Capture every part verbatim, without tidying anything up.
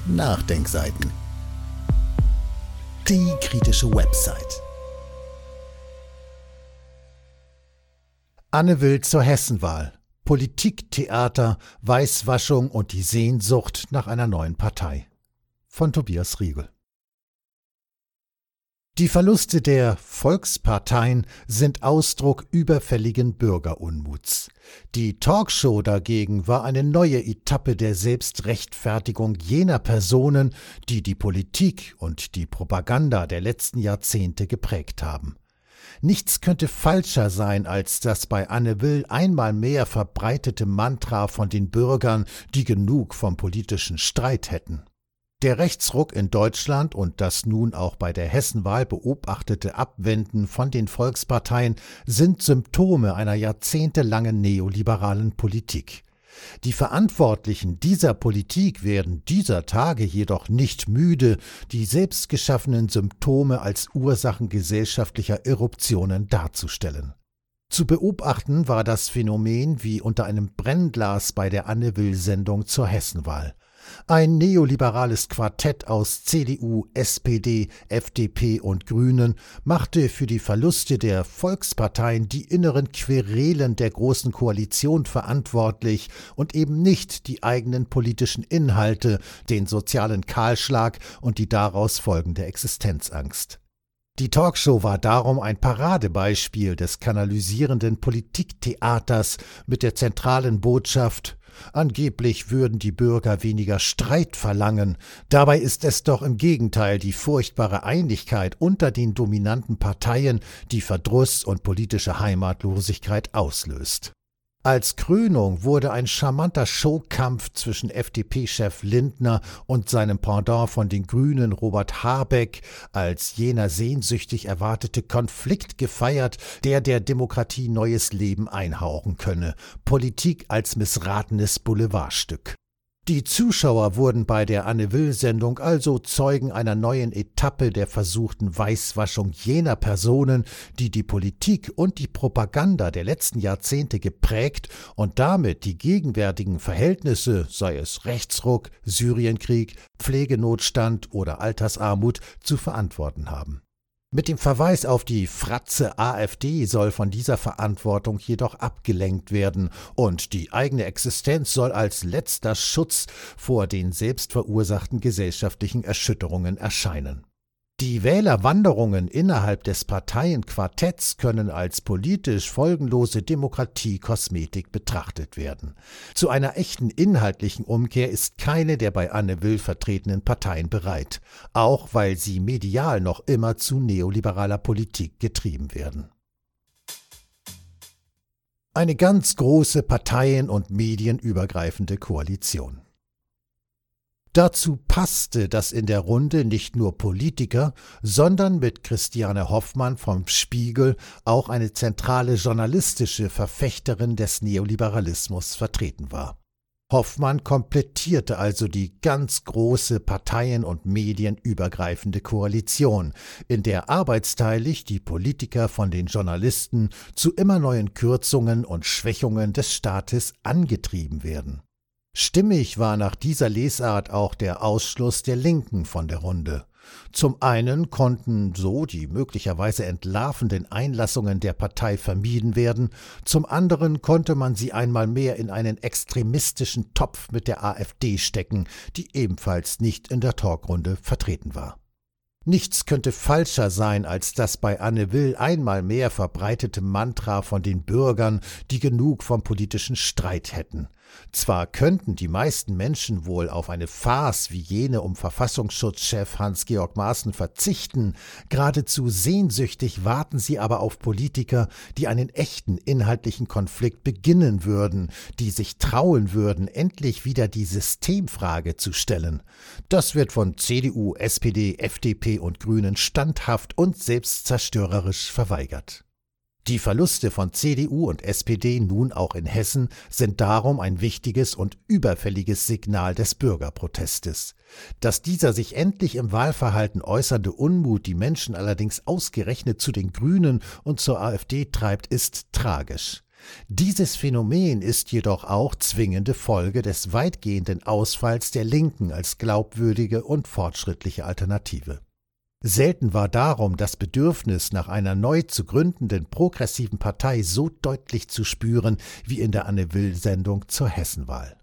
Nachdenkseiten. Die kritische Website. Anne Will zur Hessenwahl. Politiktheater, Weißwaschung und die Sehnsucht nach einer neuen Partei. Von Tobias Riegel. Die Verluste der Volksparteien sind Ausdruck überfälligen Bürgerunmuts. Die Talkshow dagegen war eine neue Etappe der Selbstrechtfertigung jener Personen, die die Politik und die Propaganda der letzten Jahrzehnte geprägt haben. Nichts könnte falscher sein als das bei Anne Will einmal mehr verbreitete Mantra von den Bürgern, die genug vom politischen Streit hätten. Der Rechtsruck in Deutschland und das nun auch bei der Hessenwahl beobachtete Abwenden von den Volksparteien sind Symptome einer jahrzehntelangen neoliberalen Politik. Die Verantwortlichen dieser Politik werden dieser Tage jedoch nicht müde, die selbstgeschaffenen Symptome als Ursachen gesellschaftlicher Eruptionen darzustellen. Zu beobachten war das Phänomen wie unter einem Brennglas bei der Anne-Will-Sendung zur Hessenwahl. Ein neoliberales Quartett aus C D U, S P D, F D P und Grünen machte für die Verluste der Volksparteien die inneren Querelen der Großen Koalition verantwortlich und eben nicht die eigenen politischen Inhalte, den sozialen Kahlschlag und die daraus folgende Existenzangst. Die Talkshow war darum ein Paradebeispiel des kanalisierenden Politiktheaters mit der zentralen Botschaft: Angeblich würden die Bürger weniger Streit verlangen, dabei ist es doch im Gegenteil die furchtbare Einigkeit unter den dominanten Parteien, die Verdruss und politische Heimatlosigkeit auslöst. Als Krönung wurde ein charmanter Showkampf zwischen F D P-Chef Lindner und seinem Pendant von den Grünen Robert Habeck als jener sehnsüchtig erwartete Konflikt gefeiert, der der Demokratie neues Leben einhauchen könne. Politik als missratenes Boulevardstück. Die Zuschauer wurden bei der Anne-Will-Sendung also Zeugen einer neuen Etappe der versuchten Weißwaschung jener Personen, die die Politik und die Propaganda der letzten Jahrzehnte geprägt und damit die gegenwärtigen Verhältnisse, sei es Rechtsruck, Syrienkrieg, Pflegenotstand oder Altersarmut, zu verantworten haben. Mit dem Verweis auf die Fratze AfD soll von dieser Verantwortung jedoch abgelenkt werden und die eigene Existenz soll als letzter Schutz vor den selbstverursachten gesellschaftlichen Erschütterungen erscheinen. Die Wählerwanderungen innerhalb des Parteienquartetts können als politisch folgenlose Demokratiekosmetik betrachtet werden. Zu einer echten inhaltlichen Umkehr ist keine der bei Anne Will vertretenen Parteien bereit, auch weil sie medial noch immer zu neoliberaler Politik getrieben werden. Eine ganz große parteien- und medienübergreifende Koalition. Dazu passte, dass in der Runde nicht nur Politiker, sondern mit Christiane Hoffmann vom Spiegel auch eine zentrale journalistische Verfechterin des Neoliberalismus vertreten war. Hoffmann komplettierte also die ganz große parteien- und medienübergreifende Koalition, in der arbeitsteilig die Politiker von den Journalisten zu immer neuen Kürzungen und Schwächungen des Staates angetrieben werden. Stimmig war nach dieser Lesart auch der Ausschluss der Linken von der Runde. Zum einen konnten so die möglicherweise entlarvenden Einlassungen der Partei vermieden werden, zum anderen konnte man sie einmal mehr in einen extremistischen Topf mit der AfD stecken, die ebenfalls nicht in der Talkrunde vertreten war. Nichts könnte falscher sein als das bei Anne Will einmal mehr verbreitete Mantra von den Bürgern, die genug vom politischen Streit hätten. Zwar könnten die meisten Menschen wohl auf eine Farce wie jene um Verfassungsschutzchef Hans-Georg Maaßen verzichten, geradezu sehnsüchtig warten sie aber auf Politiker, die einen echten inhaltlichen Konflikt beginnen würden, die sich trauen würden, endlich wieder die Systemfrage zu stellen. Das wird von C D U, S P D, F D P und Grünen standhaft und selbstzerstörerisch verweigert. Die Verluste von C D U und S P D nun auch in Hessen sind darum ein wichtiges und überfälliges Signal des Bürgerprotestes. Dass dieser sich endlich im Wahlverhalten äußernde Unmut die Menschen allerdings ausgerechnet zu den Grünen und zur AfD treibt, ist tragisch. Dieses Phänomen ist jedoch auch zwingende Folge des weitgehenden Ausfalls der Linken als glaubwürdige und fortschrittliche Alternative. Selten war darum das Bedürfnis nach einer neu zu gründenden progressiven Partei so deutlich zu spüren wie in der Anne-Will-Sendung zur Hessenwahl.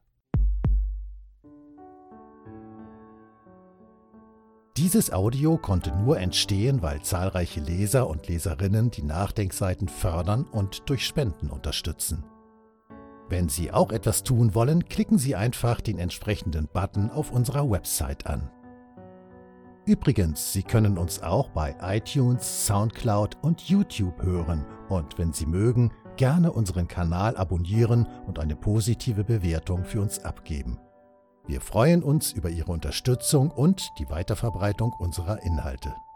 Dieses Audio konnte nur entstehen, weil zahlreiche Leser und Leserinnen die Nachdenkseiten fördern und durch Spenden unterstützen. Wenn Sie auch etwas tun wollen, klicken Sie einfach den entsprechenden Button auf unserer Website an. Übrigens, Sie können uns auch bei iTunes, Soundcloud und YouTube hören und wenn Sie mögen, gerne unseren Kanal abonnieren und eine positive Bewertung für uns abgeben. Wir freuen uns über Ihre Unterstützung und die Weiterverbreitung unserer Inhalte.